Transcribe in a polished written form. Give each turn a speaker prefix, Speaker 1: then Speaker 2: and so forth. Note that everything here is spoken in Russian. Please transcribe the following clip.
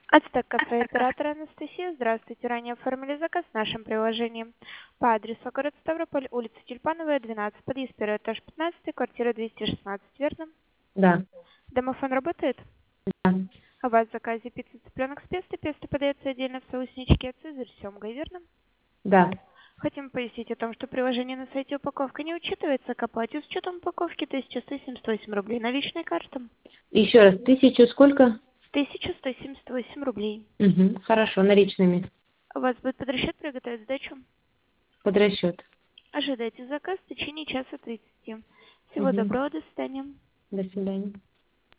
Speaker 1: Ацтек кафе, оператор Анастасия. Здравствуйте. Ранее оформили заказ в нашем приложении по адресу город Ставрополь, улица Тюльпановая, 12, подъезд 1, этаж 15, квартира 216, верно?
Speaker 2: Да,
Speaker 1: Домофон работает?
Speaker 2: да,
Speaker 1: А у вас в заказе пицца цыпленок с песто. Песто подается отдельно в соусничке, а цезарь с семгой, верно?
Speaker 2: да.
Speaker 1: Хотим пояснить о том, что приложение на сайте упаковка не учитывается к оплате с учетом упаковки 1178 рублей. Наличной картой
Speaker 2: Еще раз, 1000 сколько?
Speaker 1: 1178 рублей.
Speaker 2: Угу, хорошо, наличными.
Speaker 1: У вас будет под расчет приготовить сдачу?
Speaker 2: Под расчет.
Speaker 1: Ожидайте заказ в течение часа 30. Всего
Speaker 2: Угу.
Speaker 1: доброго, до свидания.
Speaker 2: До свидания.